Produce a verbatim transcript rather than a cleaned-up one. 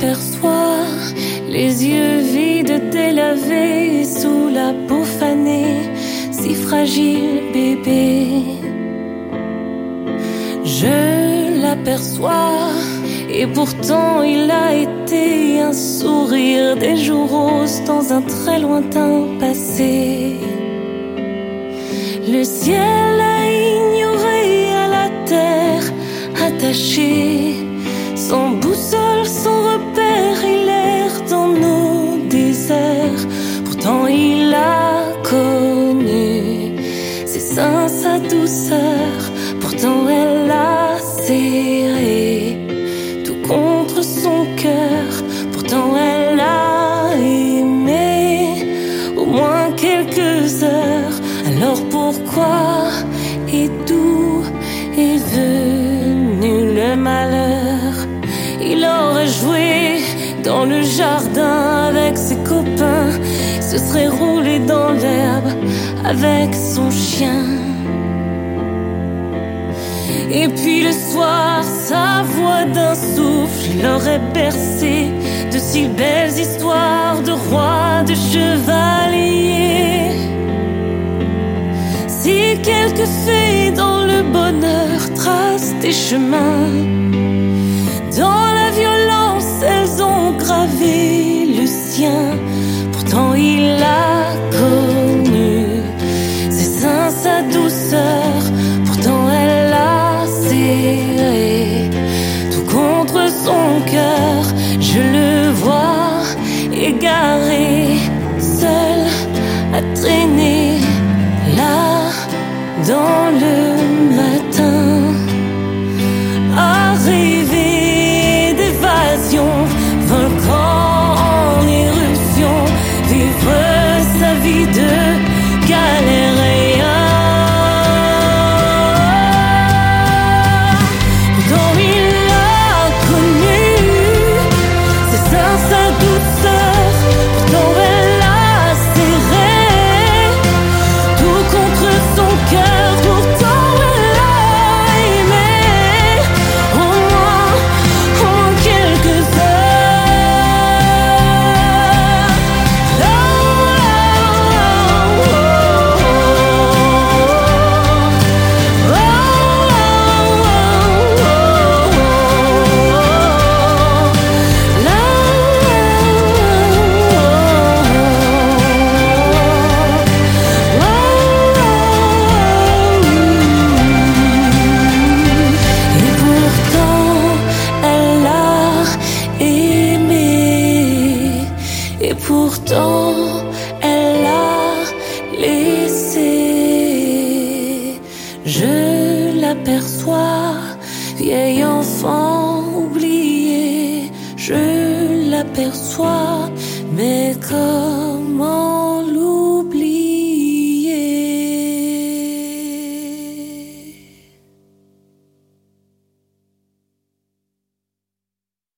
l'aperçois, les yeux vides délavés, sous la peau fanée, si fragile bébé. Je l'aperçois, et pourtant il a été un sourire des jours roses dans un très lointain passé. Le ciel a ignoré à la terre attachée, sans boussole, sans repère, il erre dans nos déserts. Pourtant il a connu ses seins, sa douceur. Pourtant elle a serré tout contre son cœur. Pourtant elle a aimé au moins quelques heures. Alors pourquoi et d'où est venu le malheur? Il aurait joué dans le jardin avec ses copains, se serait roulé dans l'herbe avec son chien. Et puis le soir, sa voix d'un souffle l'aurait bercé de si belles histoires de rois, de chevaliers. Si quelques fées dans le bonheur tracent des chemins, dans la violence elles ont gravé le sien. Pourtant il a connu ses seins, sa douceur. Pourtant elle a serré tout contre son cœur. Je le vois égaré, seul à traîner là dans le matin, à rêver d'évasion, volcan en éruption, vivre sa vie de galère. Pourtant il a connu ses seins, sa douceur. Pourtant elle a serré tout contre son cœur. Pourtant elle a aimé au moins, au moins quelques heures. Oh, oh, oh, oh, et pourtant elle a aimé, et pourtant elle a laissé. Je l'aperçois, vieil enfant oublié. Je l'aperçois, mais comme